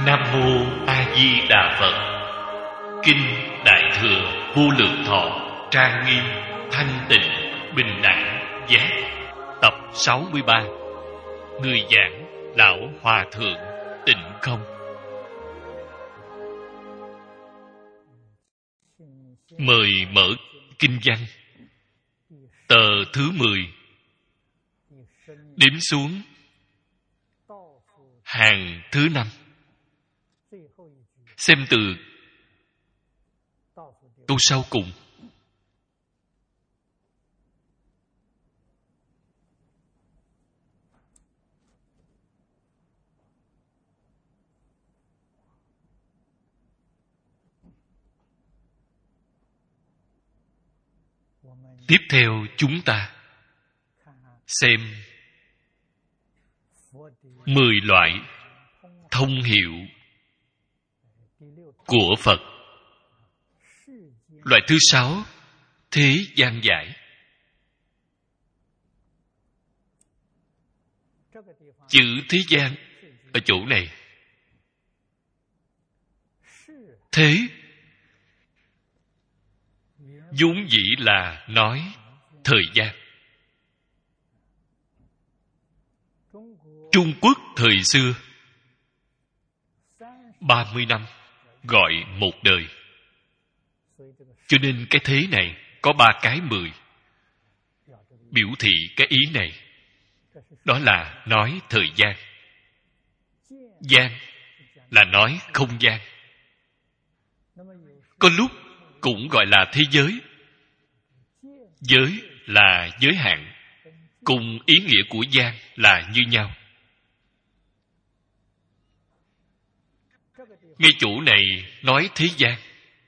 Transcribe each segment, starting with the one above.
Nam Mô A Di Đà Phật. Kinh Đại Thừa Vô Lượng Thọ, trang nghiêm, thanh tịnh, bình đẳng, giác. Tập 63. Người giảng Lão Hòa Thượng Tịnh Không. Mời mở kinh văn. Tờ thứ 10. Đếm xuống hàng thứ 5. Xem từ câu sau cùng. Tiếp theo chúng ta xem 10 loại thông hiệu của Phật. Loại thứ 6, thế gian giải. Chữ thế gian ở chỗ này, thế vốn dĩ là nói thời gian. Trung Quốc thời xưa 30 năm gọi một đời. Cho nên cái thế này có 3 cái 10, biểu thị cái ý này. Đó là nói thời gian. Gian là nói không gian. Có lúc cũng gọi là thế giới. Giới là giới hạn, cùng ý nghĩa của gian là như nhau. Ngay chỗ này nói thế gian,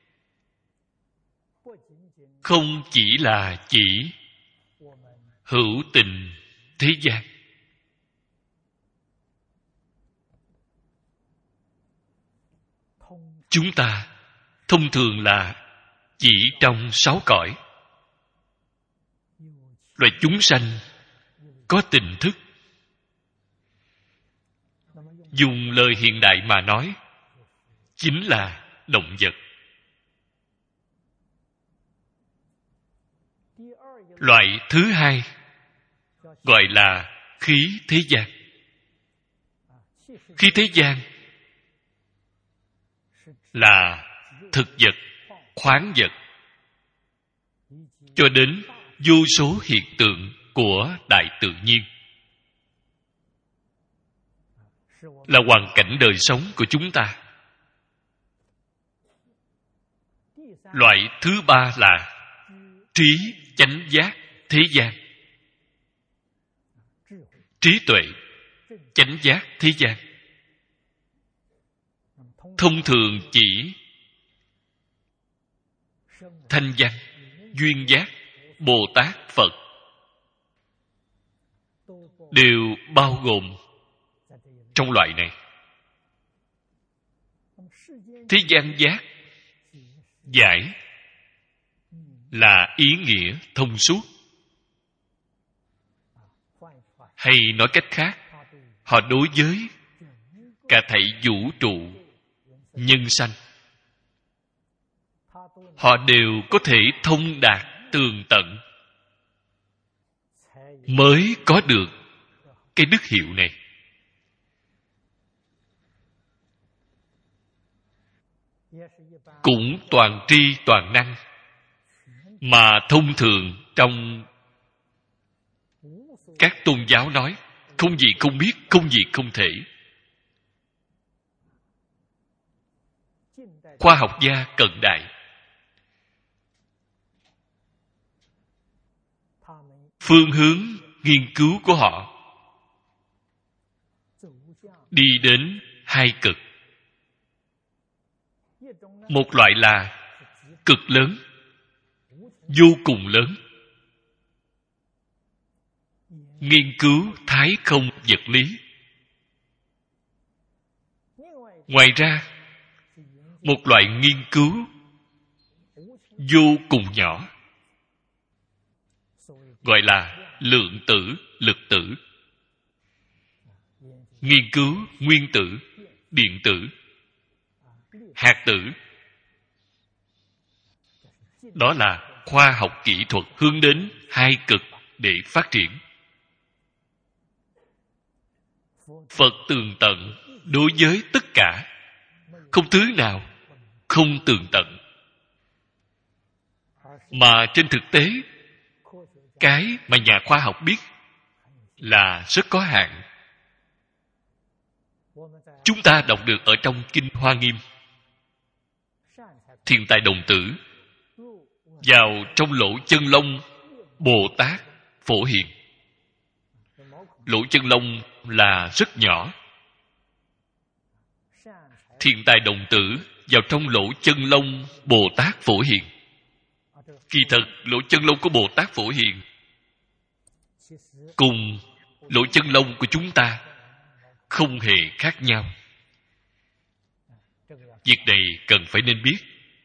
không chỉ là chỉ hữu tình thế gian. Chúng ta thông thường là chỉ trong 6 cõi. Loài chúng sanh có tình thức. Dùng lời hiện đại mà nói, chính là động vật. Loại thứ 2 gọi là khí thế gian. Khí thế gian là thực vật, khoáng vật, cho đến vô số hiện tượng của đại tự nhiên, là hoàn cảnh đời sống của chúng ta. Loại thứ 3 là trí chánh giác thế gian. Trí tuệ, chánh giác thế gian thông thường chỉ thanh văn, duyên giác, Bồ Tát, Phật đều bao gồm trong loại này. Thế gian giác giải là ý nghĩa thông suốt. Hay nói cách khác, họ đối với cả thảy vũ trụ nhân sanh, họ đều có thể thông đạt tường tận, mới có được cái đức hiệu này. Cũng toàn tri toàn năng, mà thông thường trong các tôn giáo nói không gì không biết, không gì không thể. Khoa học gia cận đại phương hướng nghiên cứu của họ đi đến 2 cực. Một loại là cực lớn, vô cùng lớn, nghiên cứu thái không vật lý. Ngoài ra, một loại nghiên cứu vô cùng nhỏ, gọi là lượng tử, lực tử. Nghiên cứu nguyên tử, điện tử, hạt tử. Đó là khoa học kỹ thuật hướng đến hai cực để phát triển. Phật tường tận đối với tất cả, không thứ nào không tường tận. Mà trên thực tế, cái mà nhà khoa học biết là rất có hạn. Chúng ta đọc được ở trong Kinh Hoa Nghiêm, Thiền Tài Đồng Tử vào trong lỗ chân lông Bồ Tát Phổ Hiền. Lỗ chân lông là rất nhỏ. Thiền Tài Đồng Tử vào trong lỗ chân lông Bồ Tát Phổ Hiền. Kỳ thật, lỗ chân lông của Bồ Tát Phổ Hiền cùng lỗ chân lông của chúng ta không hề khác nhau. Việc này cần phải nên biết.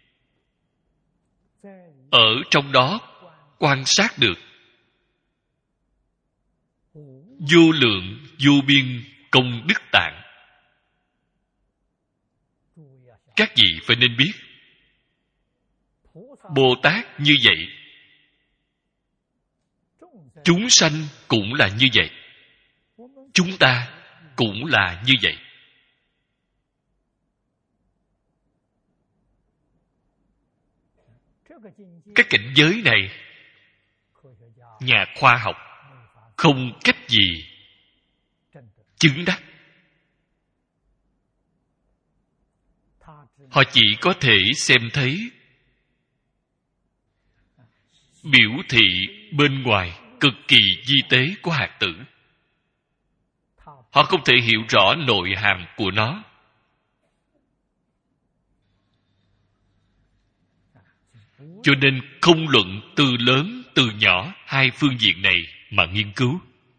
Ở trong đó quan sát được vô lượng vô biên công đức tạng. Các vị phải nên biết, Bồ Tát như vậy, chúng sanh cũng là như vậy, chúng ta cũng là như vậy. Cái cảnh giới này, nhà khoa học không cách gì chứng đắc. Họ chỉ có thể xem thấy biểu thị bên ngoài cực kỳ vi tế của hạt tử. Họ không thể hiểu rõ nội hàm của nó. Cho nên không luận từ lớn từ nhỏ hai phương diện này mà nghiên cứu.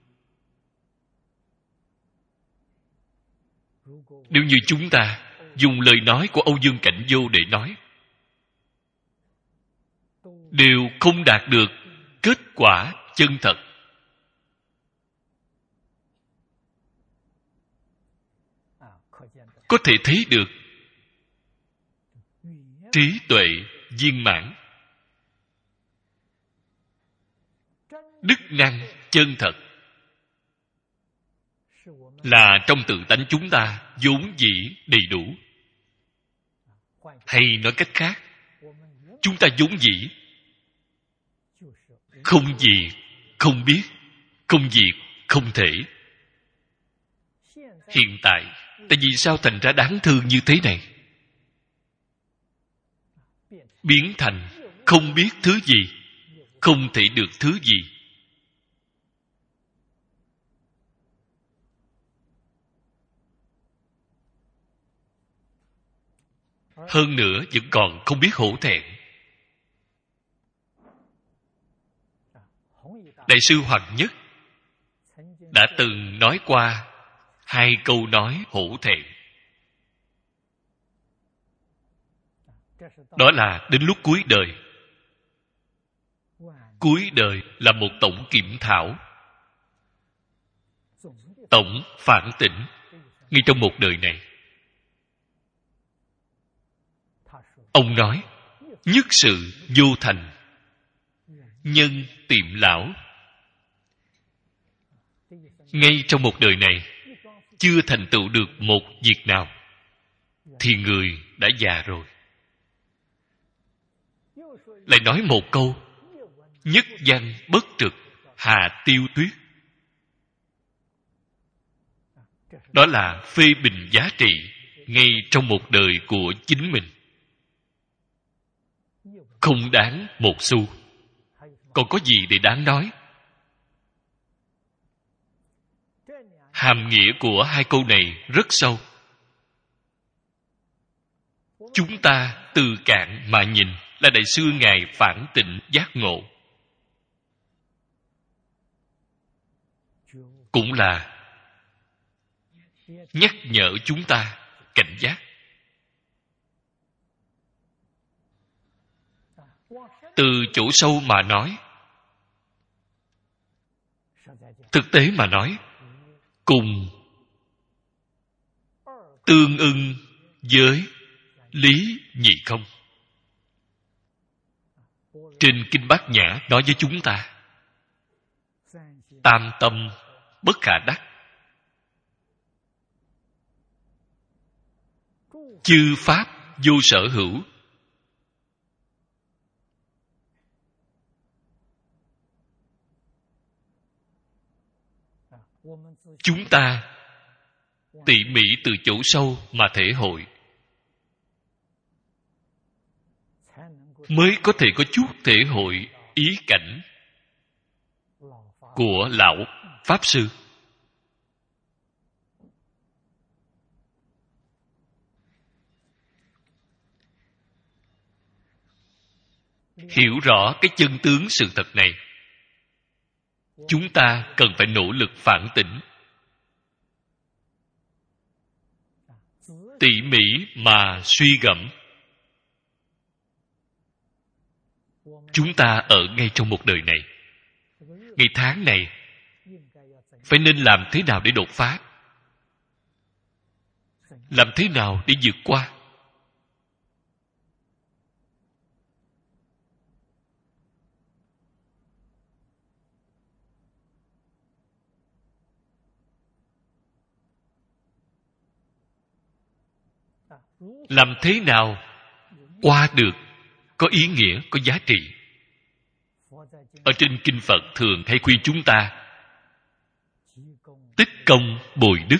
Nếu như chúng ta dùng lời nói của Âu Dương Cảnh Vô để nói, đều không đạt được kết quả chân thật. Có thể thấy được trí tuệ viên mãn, đức năng chân thật là trong tự tánh chúng ta vốn dĩ đầy đủ. Hay nói cách khác, chúng ta vốn dĩ không gì không biết, không gì không thể. Hiện tại, tại vì sao thành ra đáng thương như thế này? Biến thành không biết thứ gì, không thể được thứ gì. Hơn nữa vẫn còn không biết hổ thẹn. Đại sư Hoàng Nhất đã từng nói qua hai câu nói hổ thẹn. Đó là đến lúc cuối đời. Cuối đời là một tổng kiểm thảo, tổng phản tỉnh ngay trong một đời này. Ông nói, nhất sự vô thành, nhân tiệm lão. Ngay trong một đời này, chưa thành tựu được một việc nào, thì người đã già rồi. Lại nói một câu, nhất văn bất trực, hà tiêu tuyết. Đó là phê bình giá trị ngay trong một đời của chính mình. Không đáng một xu. Còn có gì để đáng nói? Hàm nghĩa của hai câu này rất sâu. Chúng ta từ cạn mà nhìn là Đại sư Ngài phản tỉnh giác ngộ. Cũng là nhắc nhở chúng ta cảnh giác. Từ chỗ sâu mà nói, thực tế mà nói, cùng tương ưng với lý nhị không. Trên Kinh Bát Nhã nói với chúng ta, tam tâm bất khả đắc, chư pháp vô sở hữu. Chúng ta tỉ mỉ từ chỗ sâu mà thể hội, mới có thể có chút thể hội ý cảnh của lão Pháp Sư. Hiểu rõ cái chân tướng sự thật này, chúng ta cần phải nỗ lực phản tỉnh, tỉ mỉ mà suy gẫm. Chúng ta ở ngay trong một đời này, ngày tháng này, phải nên làm thế nào để đột phá, làm thế nào để vượt qua. Làm thế nào qua được có ý nghĩa, có giá trị. Ở trên Kinh Phật thường hay khuyên chúng ta tích công bồi đức.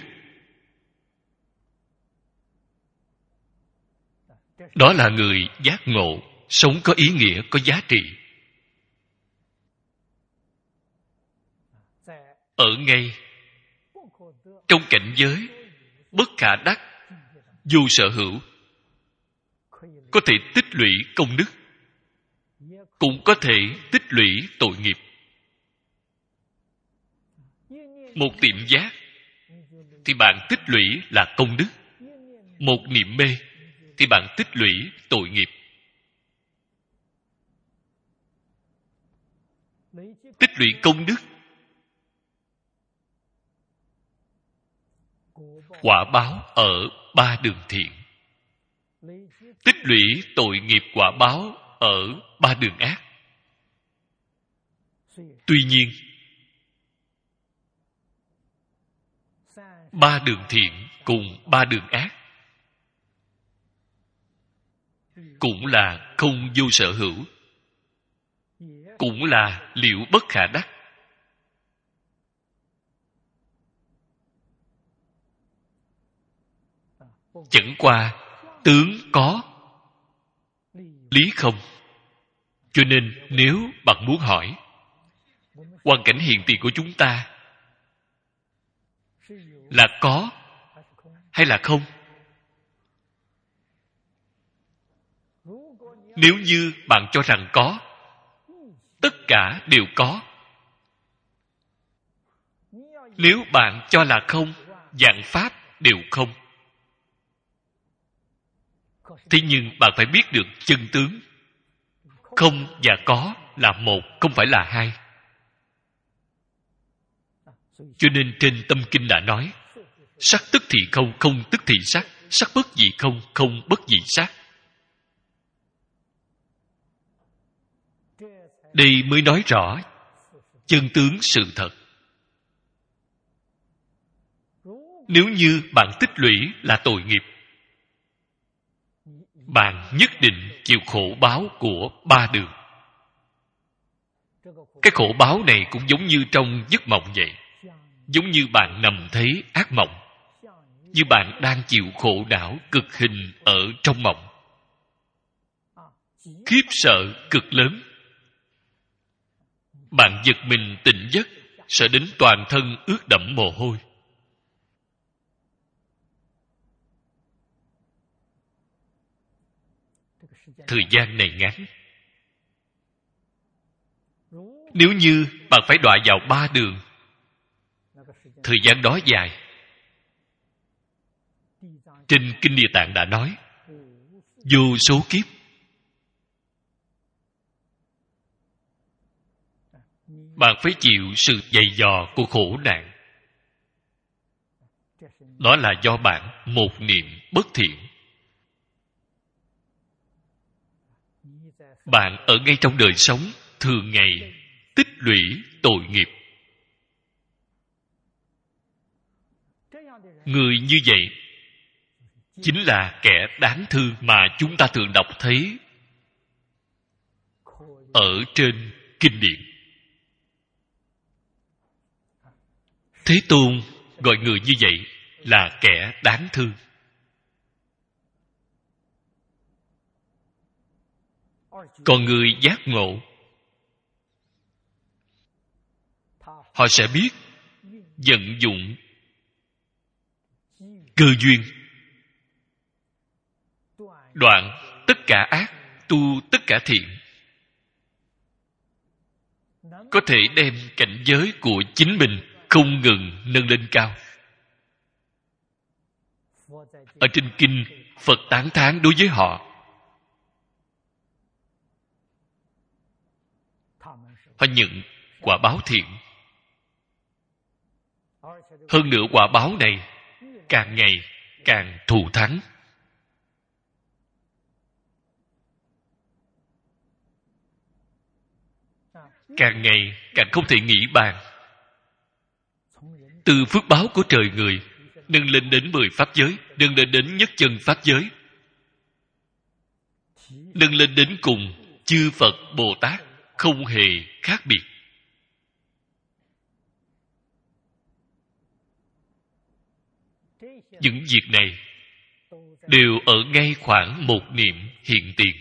Đó là người giác ngộ, sống có ý nghĩa, có giá trị. Ở ngay trong cảnh giới bất khả đắc, vô sở hữu, có thể tích lũy công đức, cũng có thể tích lũy tội nghiệp. Một niệm giác thì bạn tích lũy là công đức, một niệm mê thì bạn tích lũy tội nghiệp. Tích lũy công đức, quả báo ở ba đường thiện. Tích lũy tội nghiệp quả báo ở ba đường ác. Tuy nhiên, ba đường thiện cùng ba đường ác cũng là không vô sở hữu, cũng là liễu bất khả đắc. Chẳng qua tướng có, lý không. Cho nên nếu bạn muốn hỏi hoàn cảnh hiện tiền của chúng ta là có hay là không, nếu như bạn cho rằng có, tất cả đều có. Nếu bạn cho là không, vạn pháp đều không. Thế nhưng bạn phải biết được chân tướng. Không và có là một, không phải là hai. Cho nên trên Tâm Kinh đã nói, sắc tức thì không, không tức thì sắc, sắc bất dị không, không bất dị sắc. Đây mới nói rõ chân tướng sự thật. Nếu như bạn tích lũy là tội nghiệp, bạn nhất định chịu khổ báo của ba đường. Cái khổ báo này cũng giống như trong giấc mộng vậy. Giống như bạn nằm thấy ác mộng, như bạn đang chịu khổ não cực hình ở trong mộng. Khiếp sợ cực lớn. Bạn giật mình tỉnh giấc, sợ đến toàn thân ướt đẫm mồ hôi. Thời gian này ngắn. Nếu như bạn phải đọa vào ba đường, thời gian đó dài. Trên Kinh Địa Tạng đã nói, vô số kiếp. Bạn phải chịu sự dày dò của khổ nạn. Đó là do bạn một niệm bất thiện. bạn ở ngay trong đời sống thường ngày tích lũy tội nghiệp. Người như vậy chính là kẻ đáng thương mà chúng ta thường đọc thấy ở trên kinh điển. Thế Tôn gọi người như vậy là kẻ đáng thương. Còn người giác ngộ, họ sẽ biết vận dụng cơ duyên, đoạn tất cả ác, tu tất cả thiện, có thể đem cảnh giới của chính mình không ngừng nâng lên cao. Ở trên kinh, Phật tán thán đối với họ. Họ nhận quả báo thiện. Hơn nữa quả báo này càng ngày càng thù thắng. Càng ngày càng không thể nghĩ bàn. Từ phước báo của trời người nâng lên đến 10 pháp giới, nâng lên đến nhất chân pháp giới, nâng lên đến cùng chư Phật Bồ Tát không hề khác biệt. Những việc này đều ở ngay khoảng một niệm hiện tiền.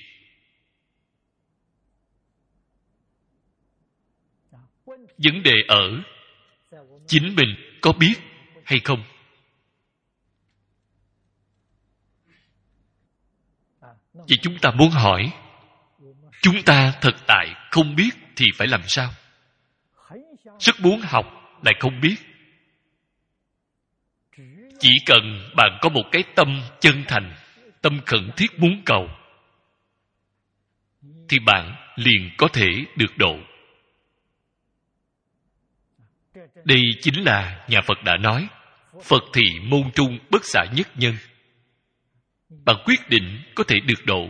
Vấn đề ở chính mình có biết hay không. Vậy chúng ta muốn hỏi, chúng ta thực tại không biết thì phải làm sao? Rất muốn học lại không biết. Chỉ cần bạn có một cái tâm chân thành, tâm khẩn thiết muốn cầu, thì bạn liền có thể được độ. Đây chính là nhà Phật đã nói, Phật thì môn trung bất xả nhất nhân. Bạn quyết định có thể được độ,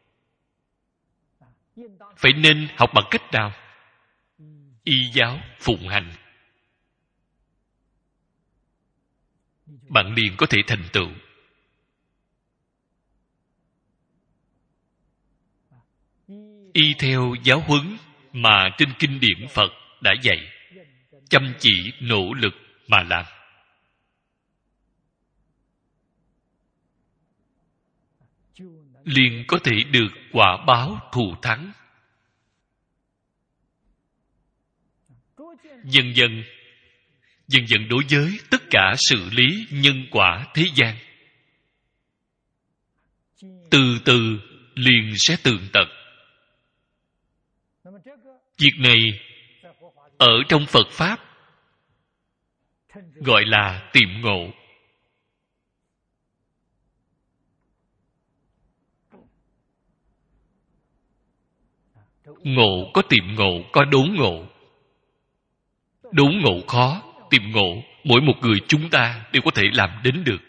phải nên học bằng cách nào? Y giáo phụng hành, bạn liền có thể thành tựu. Y theo giáo huấn mà trên kinh điển Phật đã dạy, chăm chỉ nỗ lực mà làm. Liền có thể được quả báo thù thắng. Dần dần đối với tất cả sự lý nhân quả thế gian, từ từ liền sẽ tường tận. Việc này ở trong Phật Pháp gọi là tiệm ngộ. Ngộ có tiệm ngộ, có đốn ngộ. Đốn ngộ khó, tiệm ngộ mỗi một người chúng ta đều có thể làm đến được.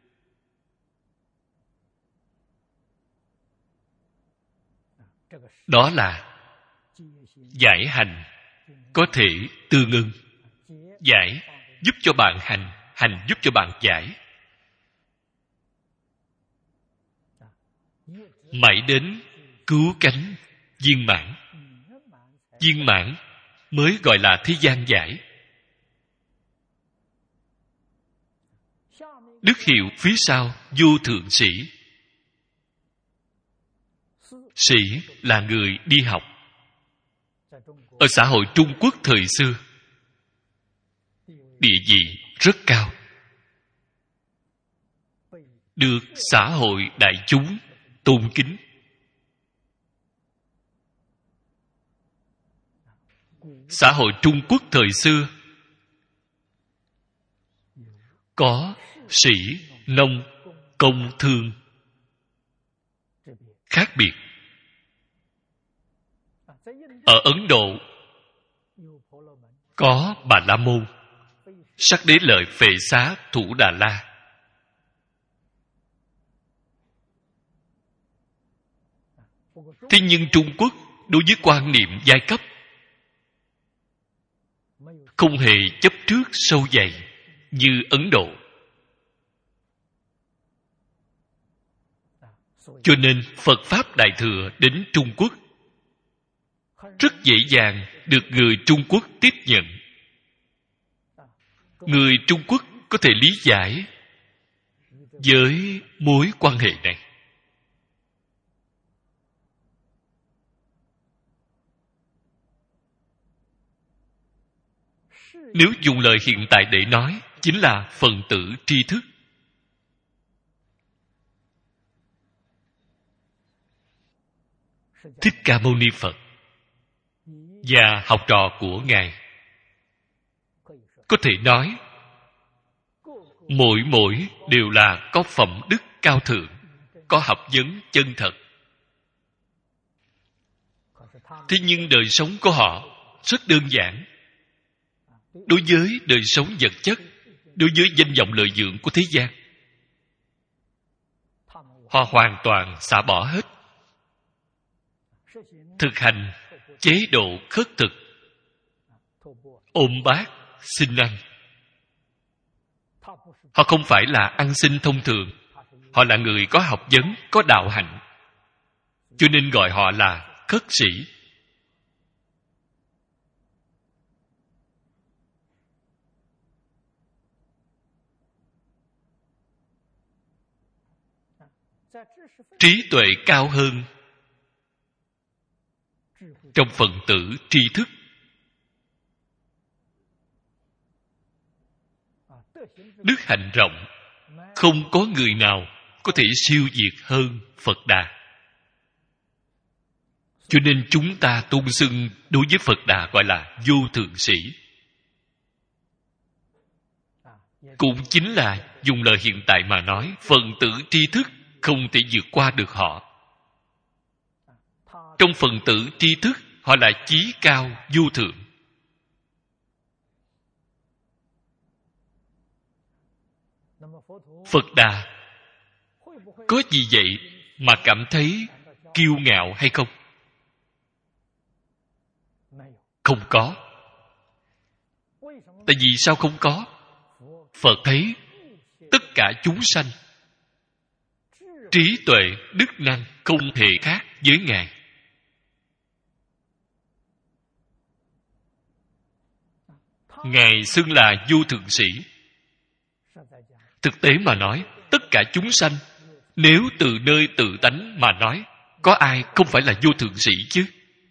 Đó là giải hành có thể tương ưng. Giải giúp cho bạn hành, hành giúp cho bạn giải. Mãi đến cứu cánh viên mãn. Viên mãn mới gọi là thế gian giải. Đức hiệu phía sau vô thượng sĩ. Sĩ là người đi học. Ở xã hội Trung Quốc thời xưa, địa vị rất cao, được xã hội đại chúng tôn kính. Xã hội Trung Quốc thời xưa có sĩ, nông, công, thương khác biệt. Ở Ấn Độ có Bà La Môn, Sắc Đế Lợi Phệ Xá Thủ Đà La. Thế nhưng Trung Quốc đối với quan niệm giai cấp không hề chấp trước sâu dày như Ấn Độ. Cho nên Phật Pháp Đại Thừa đến Trung Quốc rất dễ dàng được người Trung Quốc tiếp nhận. Người Trung Quốc có thể lý giải với mối quan hệ này. Nếu dùng lời hiện tại để nói, chính là phần tử tri thức. Thích Ca Mâu Ni Phật và học trò của Ngài có thể nói mỗi đều là có phẩm đức cao thượng, có học vấn chân thật. Thế nhưng đời sống của họ rất đơn giản. Đối với đời sống vật chất, đối với danh vọng lợi dưỡng của thế gian, họ hoàn toàn xả bỏ hết. Thực hành chế độ khất thực, ôm bát xin ăn. Họ không phải là ăn xin thông thường, họ là người có học vấn, có đạo hạnh, cho nên gọi họ là khất sĩ. Trí tuệ cao hơn trong phần tử tri thức. Đức hạnh rộng, không có người nào có thể siêu việt hơn Phật Đà. Cho nên chúng ta tôn xưng đối với Phật Đà gọi là vô thượng sĩ. Cũng chính là dùng lời hiện tại mà nói, phần tử tri thức không thể vượt qua được họ. Trong phần tử tri thức, họ là chí cao vô thượng. Phật Đà có gì vậy mà cảm thấy kiêu ngạo hay không? Không có. Tại vì sao không có? Phật thấy tất cả chúng sanh trí tuệ, đức năng không hề khác với Ngài. Ngài xưng là vô thượng sĩ. Thực tế mà nói, tất cả chúng sanh, nếu từ nơi tự tánh mà nói, có ai không phải là vô thượng sĩ chứ?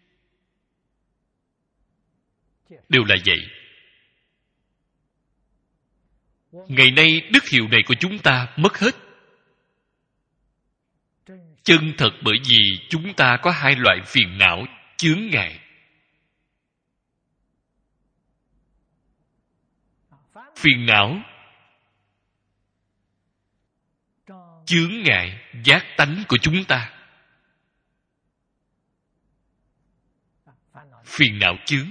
Đều là vậy. Ngày nay đức hiệu này của chúng ta mất hết. Chân thật bởi vì chúng ta có hai loại phiền não chướng ngại. Phiền não chướng ngại giác tánh của chúng ta. Phiền não chướng.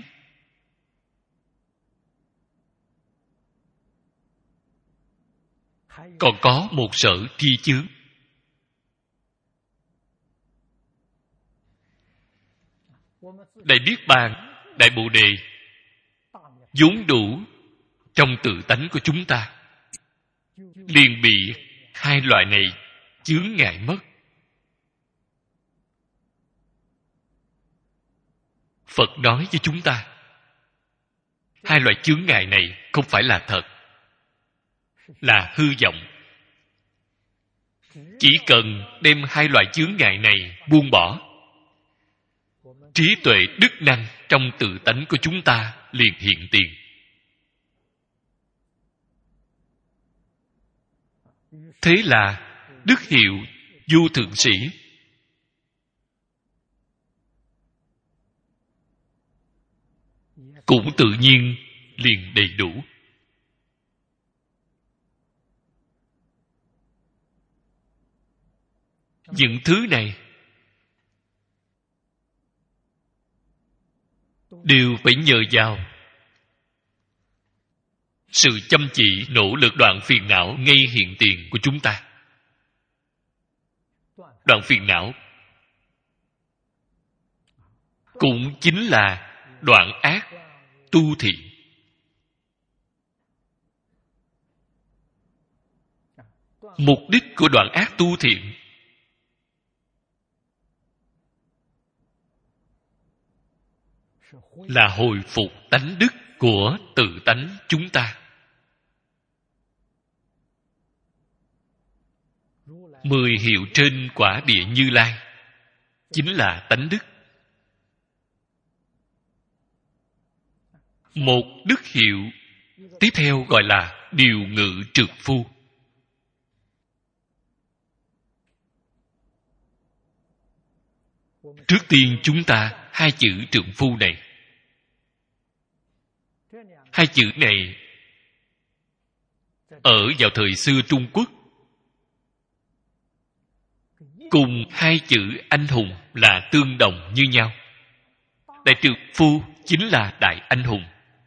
Còn có một sở tri chướng. Đại Niết Bàn, Đại Bồ Đề vốn đủ trong tự tánh của chúng ta, liền bị hai loại này chướng ngại mất. Phật nói với chúng ta, hai loại chướng ngại này không phải là thật, là hư vọng. Chỉ cần đem hai loại chướng ngại này buông bỏ, trí tuệ đức năng trong tự tánh của chúng ta liền hiện tiền. Thế là đức hiệu vô thượng sĩ cũng tự nhiên liền đầy đủ. Những thứ này đều phải nhờ vào sự chăm chỉ nỗ lực đoạn phiền não ngay hiện tiền của chúng ta. Đoạn phiền não cũng chính là đoạn ác tu thiện. Mục đích của đoạn ác tu thiện là hồi phục tánh đức của tự tánh chúng ta. 10 hiệu trên quả địa Như Lai chính là tánh đức. Một đức hiệu tiếp theo gọi là điều ngự trượng phu. Trước tiên chúng ta hai chữ trượng phu này. Hai chữ này ở vào thời xưa Trung Quốc cùng hai chữ anh hùng là tương đồng như nhau. Đại trượng phu chính là đại anh hùng.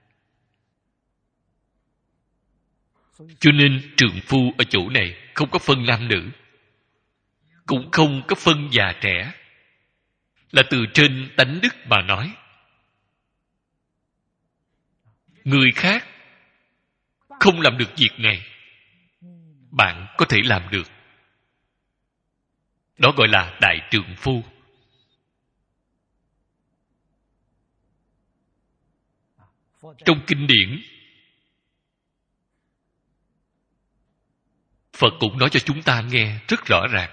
Cho nên trượng phu ở chỗ này không có phân nam nữ, cũng không có phân già trẻ, là từ trên tánh đức mà nói. Người khác không làm được việc này, bạn có thể làm được. Đó gọi là đại trượng phu. Trong kinh điển, Phật cũng nói cho chúng ta nghe rất rõ ràng.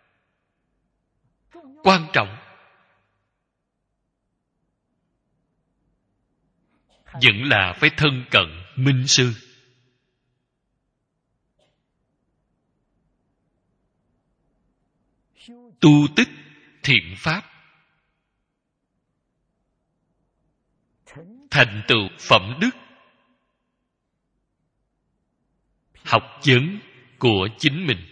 Quan trọng vẫn là phải thân cận minh sư. Tu tích thiện pháp, thành tựu phẩm đức, học vấn của chính mình.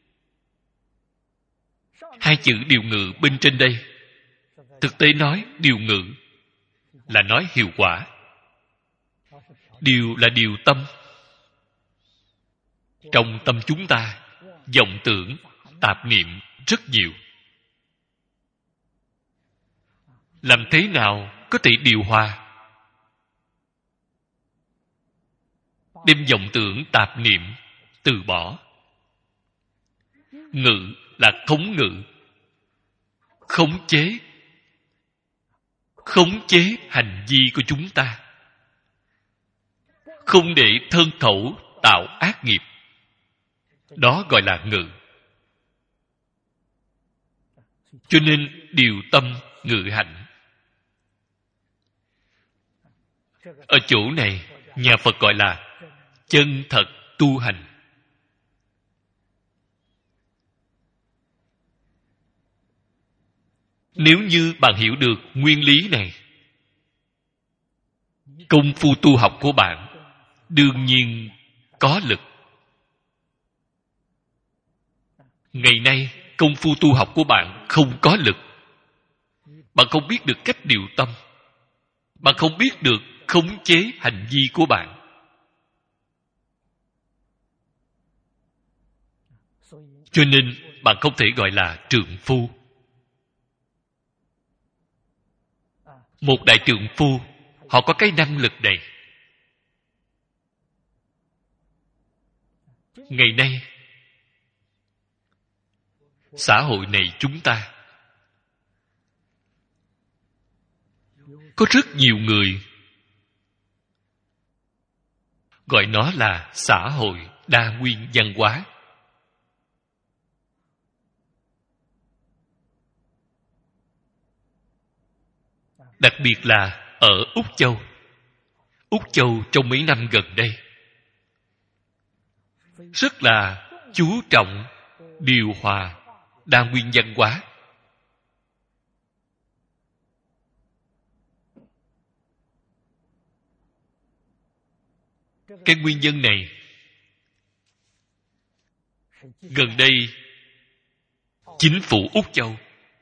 Hai chữ điều ngự bên trên đây, thực tế nói điều ngự là nói hiệu quả. Điều là điều tâm. Trong tâm chúng ta, vọng tưởng, tạp niệm rất nhiều. Làm thế nào có thể điều hòa? Đem vọng tưởng, tạp niệm từ bỏ. Ngự là khống ngự, khống chế. Khống chế hành vi của chúng ta, không để thân khẩu tạo ác nghiệp. Đó gọi là ngự. Cho nên điều tâm ngự hạnh. Ở chỗ này, nhà Phật gọi là chân thật tu hành. Nếu như bạn hiểu được nguyên lý này, công phu tu học của bạn đương nhiên có lực. Ngày nay, công phu tu học của bạn không có lực. Bạn không biết được cách điều tâm. Bạn không biết được khống chế hành vi của bạn. Cho nên, bạn không thể gọi là trượng phu. Một đại trượng phu, họ có cái năng lực này. Ngày nay, xã hội này chúng ta có rất nhiều người gọi nó là xã hội đa nguyên văn hóa. Đặc biệt là ở Úc Châu. Úc Châu trong mấy năm gần đây rất là chú trọng điều hòa đa nguyên văn hóa. Cái nguyên nhân này gần đây chính phủ Úc Châu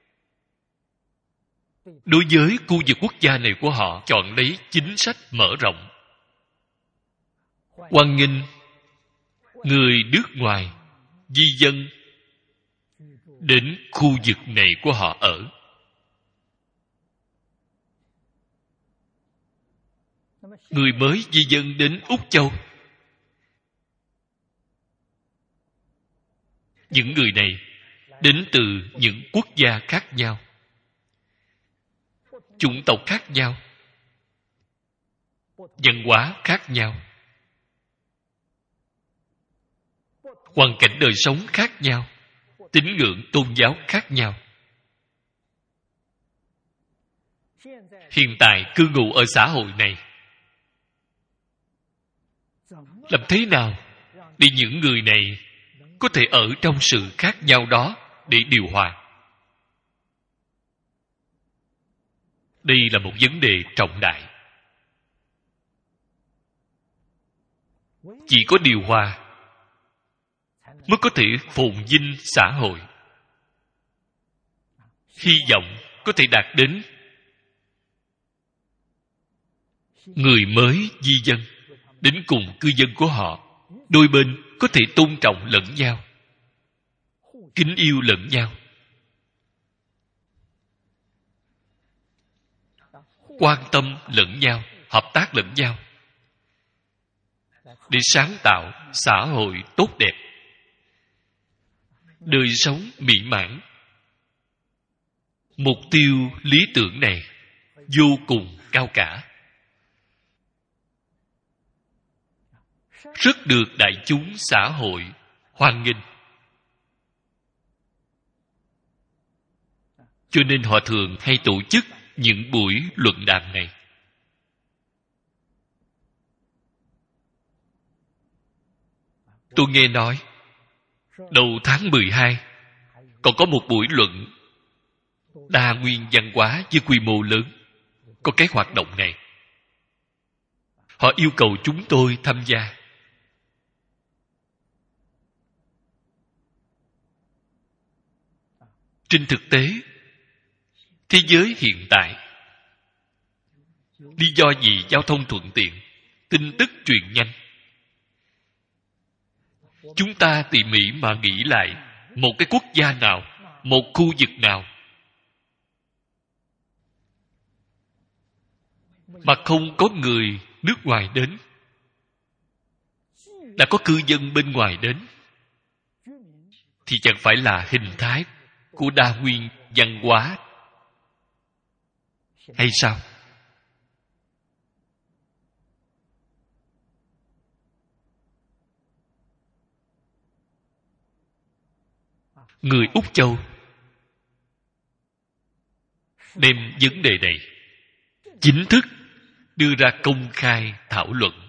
đối với khu vực quốc gia này của họ chọn lấy chính sách mở rộng, hoan nghênh người nước ngoài di dân đến khu vực này của họ ở. người mới di dân đến Úc Châu. Những người này đến từ những quốc gia khác nhau, chủng tộc khác nhau, văn hóa khác nhau, hoàn cảnh đời sống khác nhau, tín ngưỡng tôn giáo khác nhau. Hiện tại cư ngụ ở xã hội này, làm thế nào để những người này có thể ở trong sự khác nhau đó để điều hòa? Đây là một vấn đề trọng đại. Chỉ có điều hòa mới có thể phồn vinh xã hội. Hy vọng có thể đạt đến người mới di dân đến cùng cư dân của họ, đôi bên có thể tôn trọng lẫn nhau, kính yêu lẫn nhau, quan tâm lẫn nhau, hợp tác lẫn nhau, để sáng tạo xã hội tốt đẹp, đời sống mỹ mãn. Mục tiêu lý tưởng này vô cùng cao cả, rất được đại chúng xã hội hoan nghênh. Cho nên họ thường hay tổ chức những buổi luận đàm này. Tôi nghe nói đầu tháng 12 còn có một buổi luận đa nguyên văn hóa với quy mô lớn. Có cái hoạt động này, họ yêu cầu chúng tôi tham gia. Trên thực tế, thế giới hiện tại, lý do gì giao thông thuận tiện, tin tức truyền nhanh? Chúng ta tỉ mỉ mà nghĩ lại, một cái quốc gia nào, một khu vực nào mà không có người nước ngoài đến, đã có cư dân bên ngoài đến, thì chẳng phải là hình thái của đa nguyên văn hóa hay sao? Người Úc Châu đem vấn đề này chính thức đưa ra công khai thảo luận.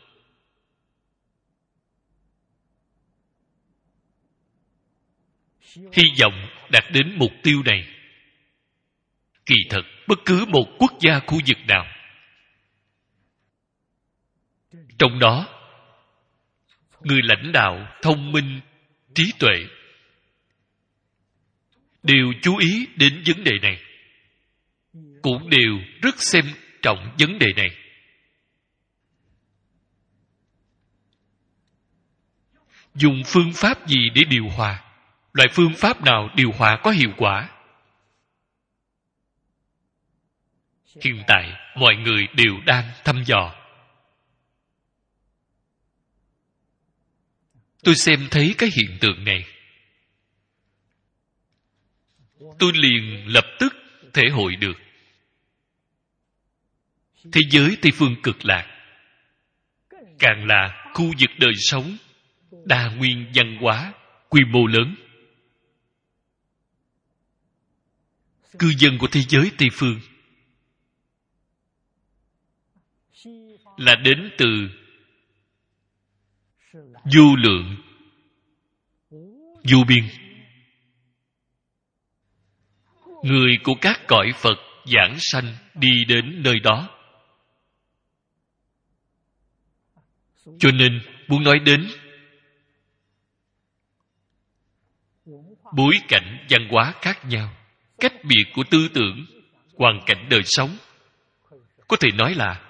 Hy vọng đạt đến mục tiêu này. Kỳ thật, bất cứ một quốc gia khu vực nào, trong đó người lãnh đạo thông minh, trí tuệ đều chú ý đến vấn đề này, cũng đều rất xem trọng vấn đề này. Dùng phương pháp gì để điều hòa? Loại phương pháp nào điều hòa có hiệu quả? Hiện tại, mọi người đều đang thăm dò. Tôi xem thấy cái hiện tượng này, tôi liền lập tức thể hội được. Thế giới Tây phương cực lạc càng là khu vực đời sống đa nguyên văn hóa quy mô lớn. Cư dân của thế giới Tây phương là đến từ vô lượng vô biên. Người của các cõi Phật giảng sanh đi đến nơi đó. Cho nên muốn nói đến bối cảnh văn hóa khác nhau, cách biệt của tư tưởng, hoàn cảnh đời sống, có thể nói là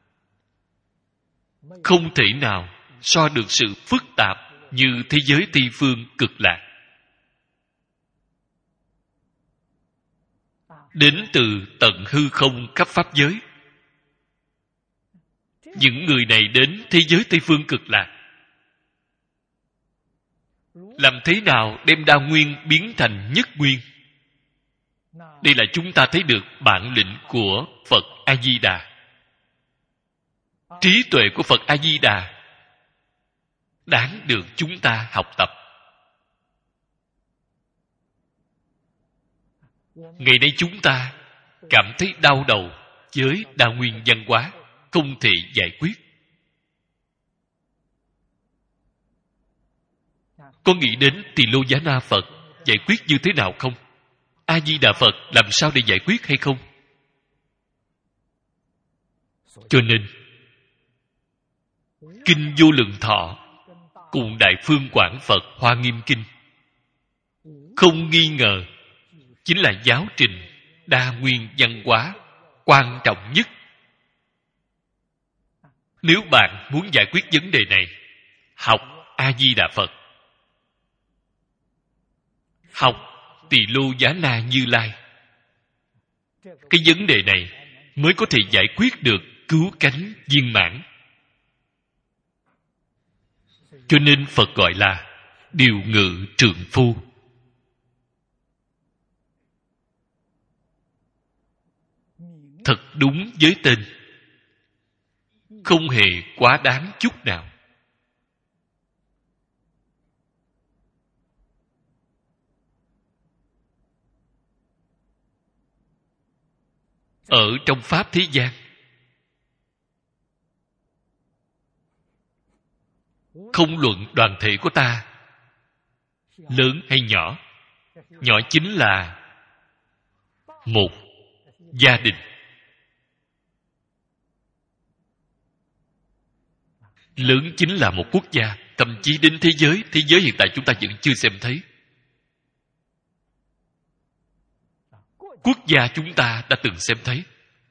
không thể nào so được sự phức tạp như thế giới Tây phương cực lạc. Đến từ tận hư không khắp pháp giới. những người này đến thế giới Tây Phương Cực Lạc, làm thế nào đem đa nguyên biến thành nhất nguyên? Đây là chúng ta thấy được bản lĩnh của Phật A Di Đà. Trí tuệ của Phật A Di Đà đáng được chúng ta học tập. Ngày nay chúng ta cảm thấy đau đầu với đa nguyên văn hóa, không thể giải quyết. Có nghĩ đến Tỳ Lô Giá Na Phật giải quyết như thế nào không? A Di Đà Phật làm sao để giải quyết hay không? Cho nên Kinh Vô Lượng Thọ cùng Đại Phương Quảng Phật Hoa Nghiêm Kinh không nghi ngờ chính là giáo trình đa nguyên văn hóa quan trọng nhất. Nếu bạn muốn giải quyết vấn đề này, học A Di Đà Phật, học Tỳ Lô Giá Na Như Lai, cái vấn đề này mới có thể giải quyết được cứu cánh viên mãn. Cho nên Phật gọi là điều ngự trượng phu. Thật đúng với tên, không hề quá đáng chút nào. Ở trong Pháp thế gian, không luận đoàn thể của ta lớn hay nhỏ, nhỏ chính là một gia đình, lớn chính là một quốc gia, thậm chí đến thế giới hiện tại chúng ta vẫn chưa xem thấy. Quốc gia chúng ta đã từng xem thấy.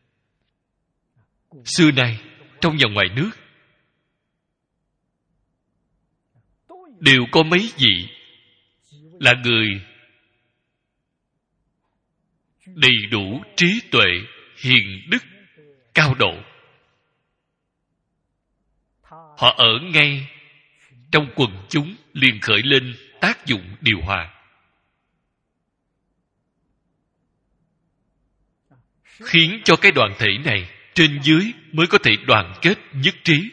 Xưa nay, trong và ngoài nước, đều có mấy vị là người đầy đủ trí tuệ, hiền đức, cao độ. Họ ở ngay trong quần chúng liền khởi lên tác dụng điều hòa, khiến cho cái đoàn thể này trên dưới mới có thể đoàn kết nhất trí.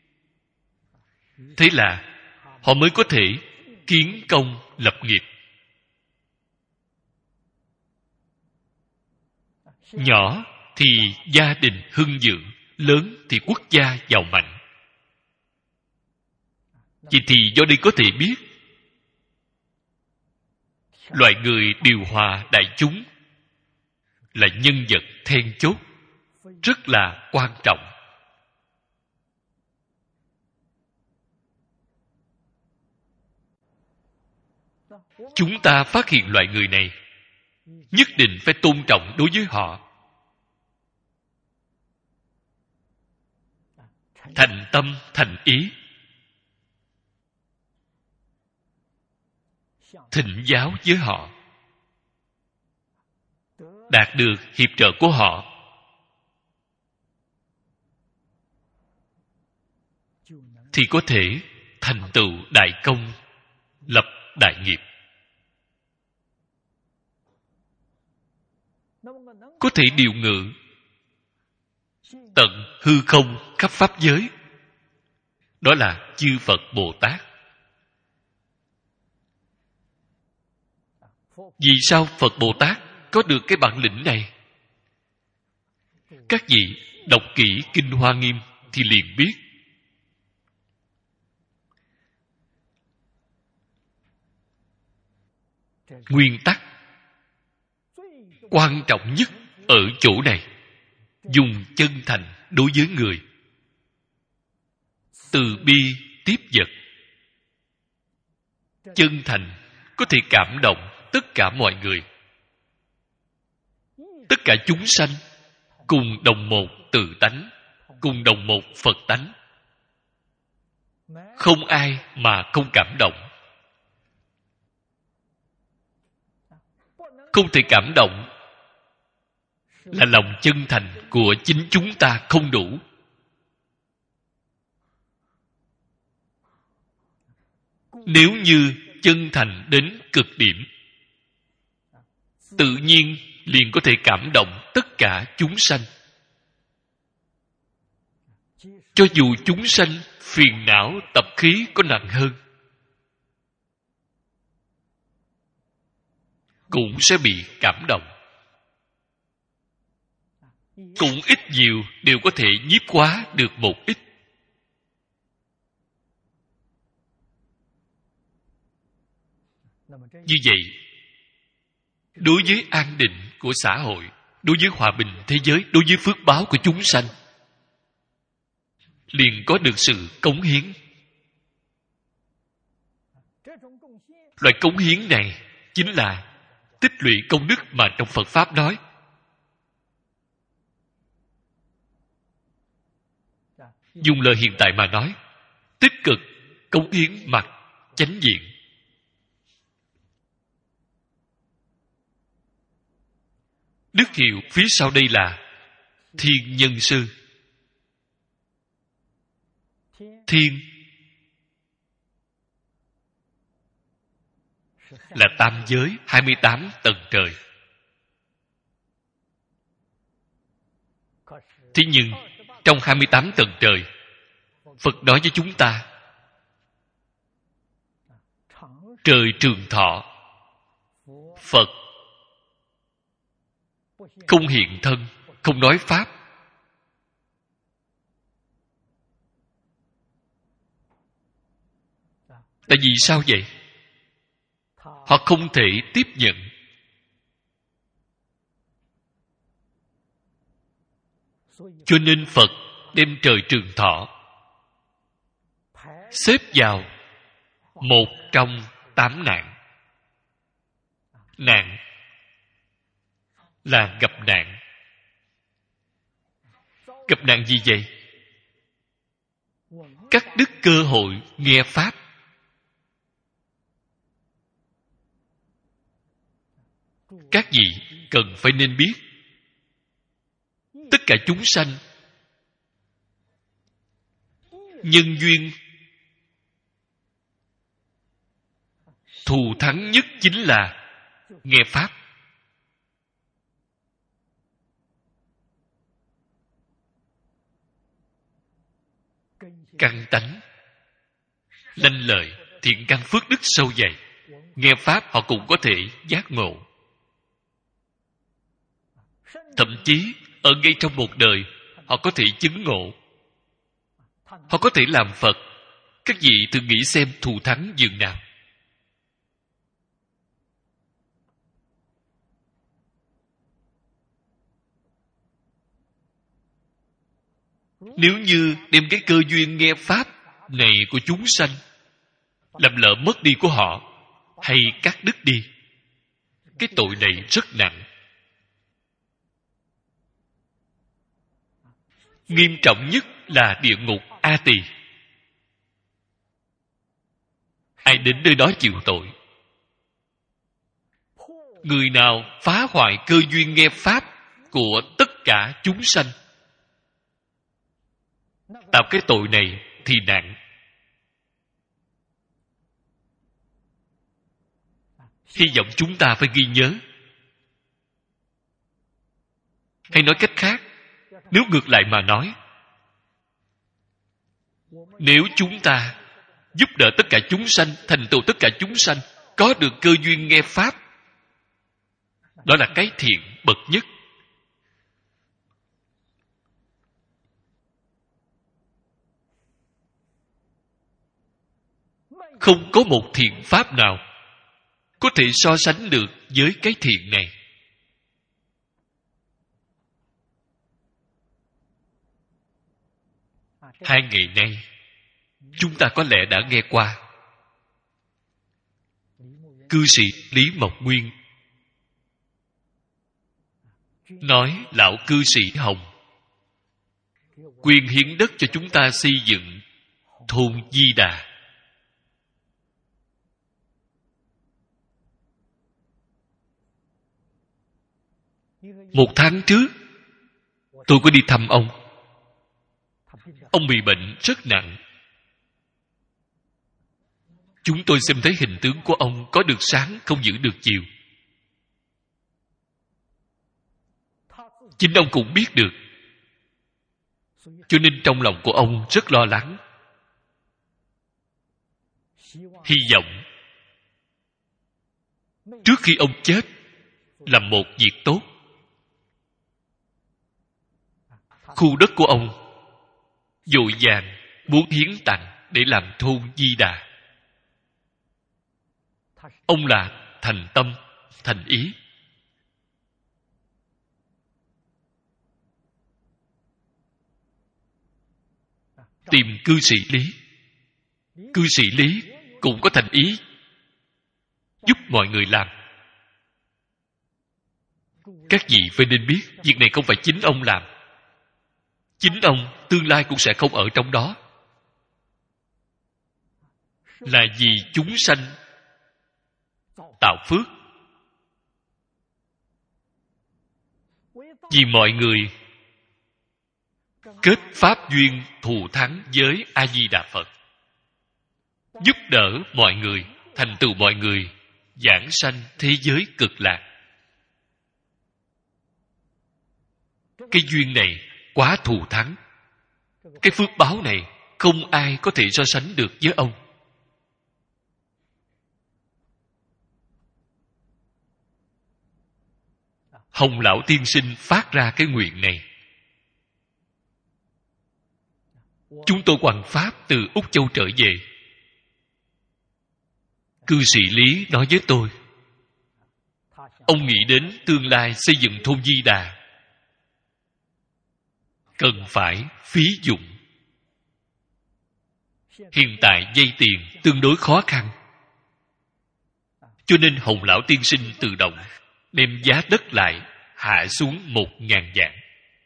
Thế là họ mới có thể kiến công lập nghiệp. Nhỏ thì gia đình hưng vượng, lớn thì quốc gia giàu mạnh. Vậy thì do đây có thể biết, loại người điều hòa đại chúng là nhân vật then chốt, rất là quan trọng. Chúng ta phát hiện loại người này, nhất định phải tôn trọng đối với họ, thành tâm thành ý, thỉnh giáo với họ, đạt được hiệp trợ của họ, thì có thể thành tựu đại công, lập đại nghiệp. Có thể điều ngự tận hư không khắp pháp giới. Đó là chư Phật Bồ Tát. Vì sao Phật Bồ Tát có được cái bản lĩnh này? Các vị đọc kỹ Kinh Hoa Nghiêm thì liền biết. Nguyên tắc quan trọng nhất ở chỗ này, dùng chân thành đối với người, từ bi tiếp vật. Chân thành có thể cảm động tất cả mọi người, tất cả chúng sanh cùng đồng một tự tánh, cùng đồng một Phật tánh, không ai mà không cảm động. Không thể cảm động là lòng chân thành của chính chúng ta không đủ. Nếu như chân thành đến cực điểm, tự nhiên liền có thể cảm động tất cả chúng sanh. Cho dù chúng sanh phiền não tập khí có nặng hơn, cũng sẽ bị cảm động. Cũng ít nhiều đều có thể nhiếp hóa được một ít. Như vậy, đối với an định của xã hội, đối với hòa bình thế giới, đối với phước báo của chúng sanh, liền có được sự cống hiến. Loại cống hiến này chính là tích lũy công đức mà trong Phật Pháp nói. Dùng lời hiện tại mà nói, tích cực cống hiến mặt chánh diện. Đức hiệu phía sau đây là Thiên Nhân Sư. Thiên là tam giới 28 tầng trời. Thế nhưng trong 28 tầng trời, Phật nói với chúng ta, trời trường thọ, Phật không hiện thân, không nói Pháp. Tại vì sao vậy? Họ không thể tiếp nhận. Cho nên Phật đem trời trường thọ xếp vào một trong 8 nạn. Nạn là gặp nạn. Gặp nạn gì vậy? Cắt đứt cơ hội nghe Pháp. Các vị cần phải nên biết, tất cả chúng sanh nhân duyên thù thắng nhất chính là nghe Pháp. Căn tánh, lanh lợi, thiện căn phước đức sâu dày, nghe Pháp họ cũng có thể giác ngộ. Thậm chí ở ngay trong một đời họ có thể chứng ngộ. Họ có thể làm Phật. Các vị thử nghĩ xem thù thắng dường nào. Nếu như đem cái cơ duyên nghe Pháp này của chúng sanh làm lỡ mất đi của họ, hay cắt đứt đi, cái tội này rất nặng. Nghiêm trọng nhất là địa ngục A Tỳ. Ai đến nơi đó chịu tội? Người nào phá hoại cơ duyên nghe Pháp của tất cả chúng sanh, tạo cái tội này thì nặng. Hy vọng chúng ta phải ghi nhớ. Hay nói cách khác, nếu ngược lại mà nói, nếu chúng ta giúp đỡ tất cả chúng sanh, thành tựu tất cả chúng sanh, có được cơ duyên nghe Pháp, đó là cái thiện bậc nhất. Không có một thiện pháp nào có thể so sánh được với cái thiện này. Hai ngày nay, chúng ta có lẽ đã nghe qua cư sĩ Lý Mộc Nguyên nói lão cư sĩ Hồng quyên hiến đất cho chúng ta xây dựng thôn Di Đà. Một tháng trước, tôi có đi thăm ông. Ông bị bệnh rất nặng. Chúng tôi xem thấy hình tướng của ông có được sáng không giữ được chiều. Chính ông cũng biết được, cho nên trong lòng của ông rất lo lắng, hy vọng trước khi ông chết làm một việc tốt. Khu đất của ông vội vàng muốn hiến tặng để làm thôn Di Đà. Ông là thành tâm, thành ý. Tìm cư sĩ Lý. Cư sĩ Lý cũng có thành ý giúp mọi người làm. Các vị phải nên biết, việc này không phải chính ông làm. Chính ông tương lai cũng sẽ không ở trong đó. Là vì chúng sanh tạo phước, vì mọi người kết pháp duyên thù thắng với A Di Đà Phật, giúp đỡ mọi người, thành tựu mọi người giảng sanh thế giới cực lạc. Cái duyên này quá thù thắng. Cái phước báo này không ai có thể so sánh được với ông. Hồng Lão Tiên Sinh phát ra cái nguyện này. Chúng tôi hoằng pháp từ Úc Châu trở về. Cư sĩ Lý nói với tôi, ông nghĩ đến tương lai xây dựng thôn Di Đà cần phải phí dụng. Hiện tại vay tiền tương đối khó khăn, cho nên Hồng Lão Tiên Sinh tự động đem giá đất lại hạ xuống 1.000 vạn.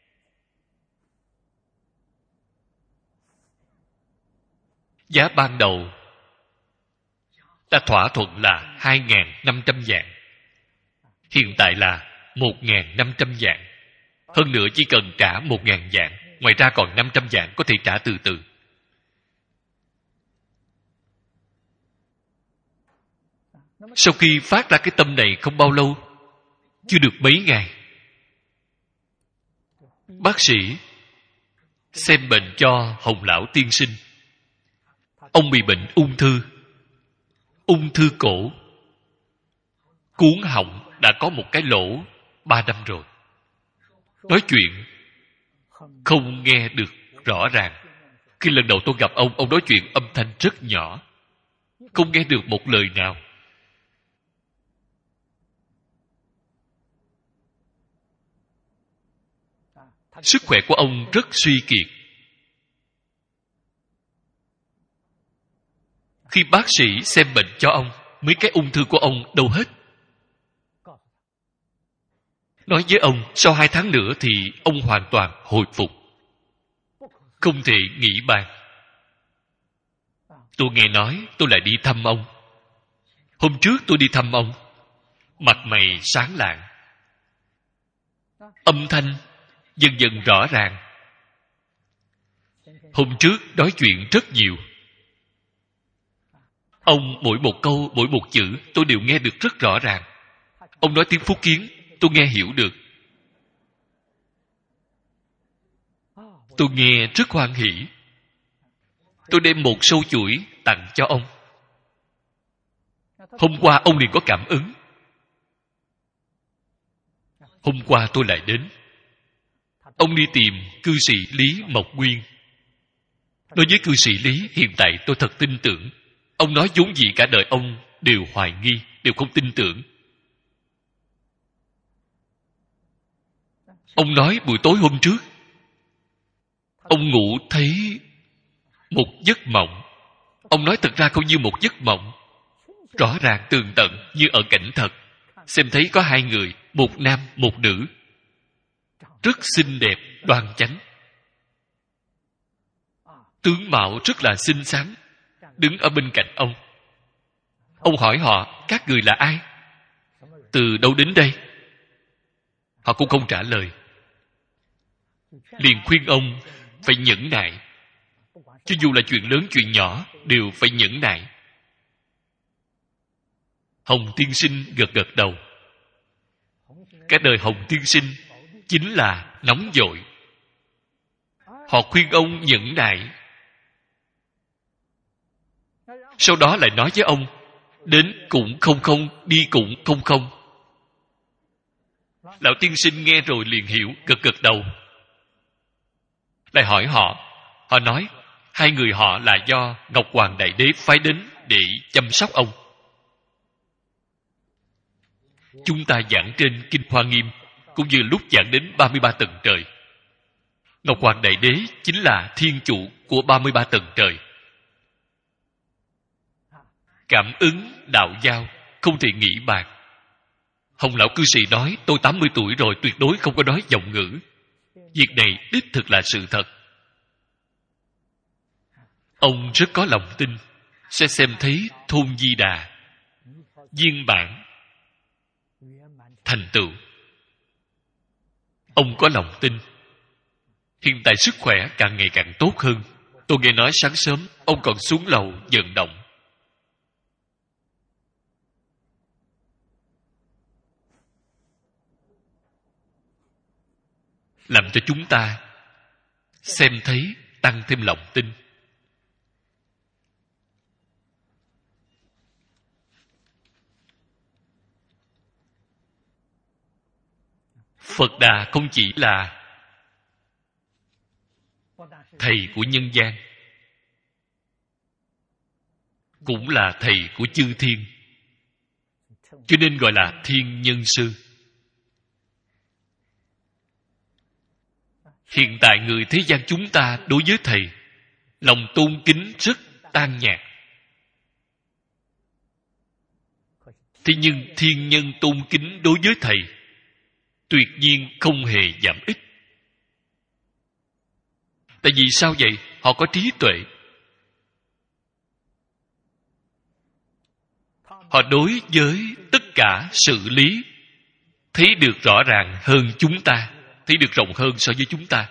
Giá ban đầu ta thỏa thuận là 2.500 vạn, hiện tại là 1.500 vạn. Hơn nữa chỉ cần trả 1.000 vạn, ngoài ra còn 500 vạn có thể trả từ từ. Sau khi phát ra cái tâm này không bao lâu, chưa được mấy ngày, bác sĩ xem bệnh cho Hồng Lão Tiên Sinh. Ông bị bệnh ung thư, ung thư cổ, cuống họng đã có một cái lỗ 3 năm rồi. Nói chuyện không nghe được rõ ràng. Khi lần đầu tôi gặp ông nói chuyện âm thanh rất nhỏ, không nghe được một lời nào. Sức khỏe của ông rất suy kiệt. Khi bác sĩ xem bệnh cho ông, mấy cái ung thư của ông đâu hết. Nói với ông, sau 2 tháng nữa thì ông hoàn toàn hồi phục. Không thể nghĩ bàn. Tôi nghe nói, tôi lại đi thăm ông. Hôm trước tôi đi thăm ông, mặt mày sáng lạng, âm thanh dần dần rõ ràng. Hôm trước nói chuyện rất nhiều. Ông mỗi một câu, mỗi một chữ tôi đều nghe được rất rõ ràng. Ông nói tiếng Phúc Kiến, tôi nghe hiểu được. Tôi nghe rất hoan hỉ. Tôi đem một sâu chuỗi tặng cho ông. Hôm qua ông liền có cảm ứng. Hôm qua tôi lại đến. Ông đi tìm cư sĩ Lý Mộc Nguyên. Đối với cư sĩ Lý, hiện tại tôi thật tin tưởng. Ông nói vốn gì cả đời ông đều hoài nghi, đều không tin tưởng. Ông nói buổi tối hôm trước, ông ngủ thấy một giấc mộng. Ông nói thật ra không như một giấc mộng, rõ ràng tường tận như ở cảnh thật. Xem thấy có 2 người, một nam, một nữ, rất xinh đẹp, đoan chánh. Tướng mạo rất là xinh xắn, đứng ở bên cạnh ông. Ông hỏi họ, các người là ai? Từ đâu đến đây? Họ cũng không trả lời. Liền khuyên ông phải nhẫn nại. Cho dù là chuyện lớn chuyện nhỏ, đều phải nhẫn nại. Hồng tiên sinh gật gật đầu. Cái đời Hồng tiên sinh chính là nóng vội. Họ khuyên ông nhẫn nại, sau đó lại nói với ông, đến cũng không không, đi cũng không không. Lão tiên sinh nghe rồi liền hiểu, gật gật đầu. Lại hỏi họ. Họ nói, hai người họ là do Ngọc Hoàng Đại Đế phái đến để chăm sóc ông. Chúng ta giảng trên Kinh Hoa Nghiêm, cũng như lúc giảng đến 33 tầng trời. Ngọc Hoàng Đại Đế chính là thiên chủ của 33 tầng trời. Cảm ứng đạo giao không thể nghĩ bàn. Hồng lão cư sĩ nói, tôi 80 tuổi rồi, tuyệt đối không có nói giọng ngữ. Việc này đích thực là sự thật. Ông rất có lòng tin sẽ xem thấy thôn Di Đà viên bản thành tựu. Ông có lòng tin. Hiện tại sức khỏe càng ngày càng tốt hơn. Tôi nghe nói sáng sớm ông còn xuống lầu vận động. Làm cho chúng ta xem thấy, tăng thêm lòng tin. Phật Đà không chỉ là thầy của nhân gian, cũng là thầy của chư thiên, cho nên gọi là thiên nhân sư. Hiện tại người thế gian chúng ta đối với thầy, lòng tôn kính rất tan nhạt. Thế nhưng thiên nhân tôn kính đối với thầy tuyệt nhiên không hề giảm ít. Tại vì sao vậy? Họ có trí tuệ. Họ đối với tất cả sự lý thấy được rõ ràng hơn chúng ta, thấy được rộng hơn so với chúng ta.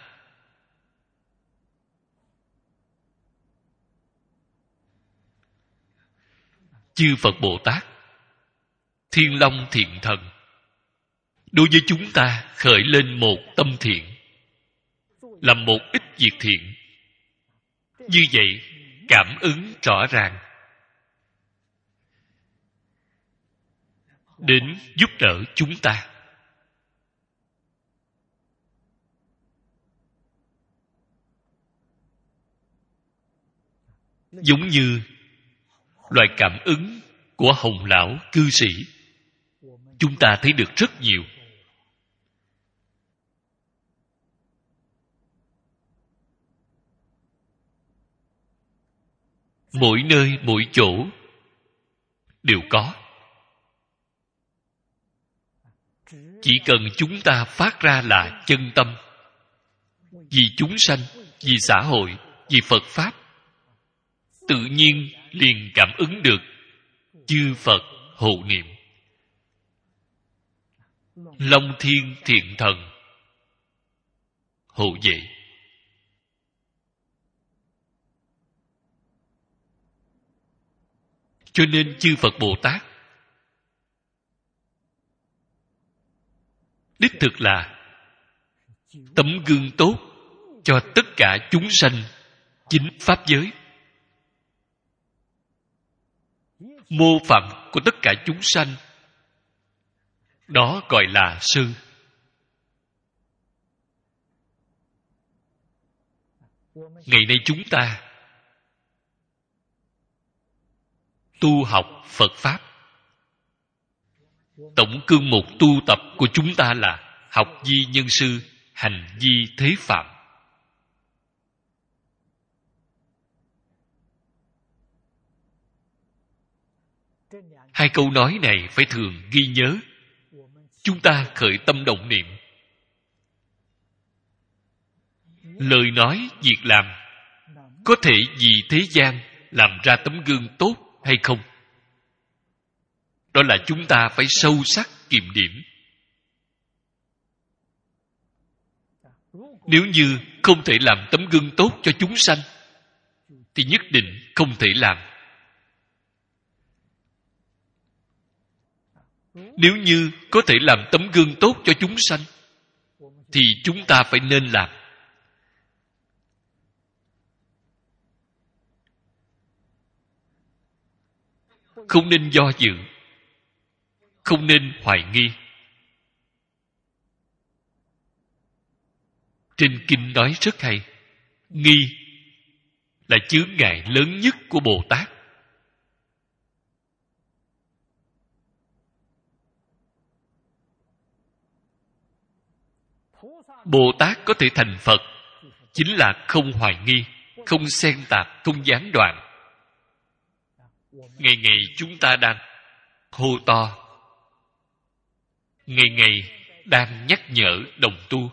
Chư Phật Bồ Tát, Thiên Long Thiện Thần đối với chúng ta khởi lên một tâm thiện, làm một ít việc thiện. Như vậy cảm ứng rõ ràng, đến giúp đỡ chúng ta. Giống như loại cảm ứng của Hồng lão cư sĩ, chúng ta thấy được rất nhiều. Mỗi nơi mỗi chỗ đều có. Chỉ cần chúng ta phát ra là chân tâm, vì chúng sanh, vì xã hội, vì Phật Pháp, tự nhiên liền cảm ứng được chư Phật hộ niệm. Long Thiên Thiện Thần hộ vệ. Cho nên chư Phật Bồ Tát đích thực là tấm gương tốt cho tất cả chúng sanh chính pháp giới. Mô phạm của tất cả chúng sanh, đó gọi là sư. Ngày nay chúng ta tu học Phật Pháp, tổng cương mục tu tập của chúng ta là học vi nhân sư, hành vi thế phạm. Hai câu nói này phải thường ghi nhớ. Chúng ta khởi tâm động niệm, lời nói, việc làm có thể vì thế gian làm ra tấm gương tốt hay không? Đó là chúng ta phải sâu sắc kiểm điểm. Nếu như không thể làm tấm gương tốt cho chúng sanh, thì nhất định không thể làm. Nếu như có thể làm tấm gương tốt cho chúng sanh, thì chúng ta phải nên làm. Không nên do dự, không nên hoài nghi. Trên kinh nói rất hay, nghi là chướng ngại lớn nhất của Bồ Tát. Bồ Tát có thể thành Phật chính là không hoài nghi, không xen tạp, không gián đoạn. Ngày ngày chúng ta đang hô to, ngày ngày đang nhắc nhở đồng tu.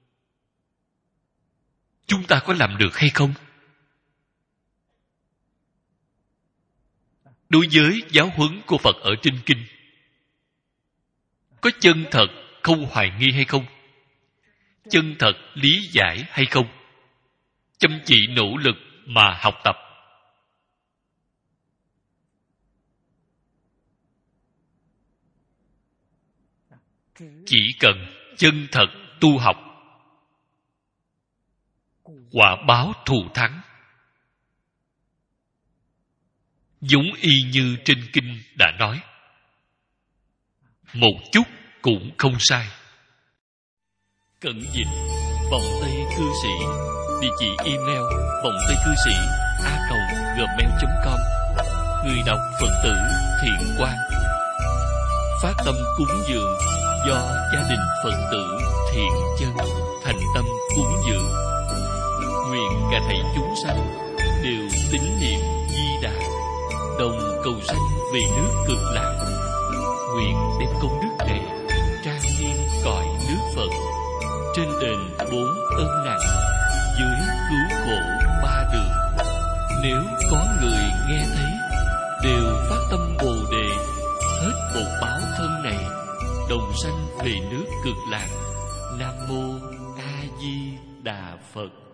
Chúng ta có làm được hay không? Đối với giáo huấn của Phật ở trên kinh, có chân thật không hoài nghi hay không? Chân thật lý giải hay không? Chăm chỉ nỗ lực mà học tập. Chỉ cần chân thật tu học, quả báo thù thắng. Giống y như trên kinh đã nói, một chút cũng không sai. Cẩn dịch vòng Tây Cư Sĩ, địa chỉ email vongtaycư sĩ@gmail.com. Người đọc Phật tử Thiện Quang. Phát tâm cúng dường do gia đình Phật tử Thiện Chân thành tâm cúng dường. Nguyện cả thảy chúng sanh đều tín niệm Di Đà, đồng cầu sanh về nước Cực Lạc. Nguyện đem công đức này trang nghiêm cõi nước Phật, trên đền 4 ân nặng, dưới cứu khổ 3 đường. Nếu có người nghe thấy, đều phát tâm Bồ Đề, hết một báo thân này, đồng sanh về nước Cực Lạc. Nam mô A Di Đà Phật.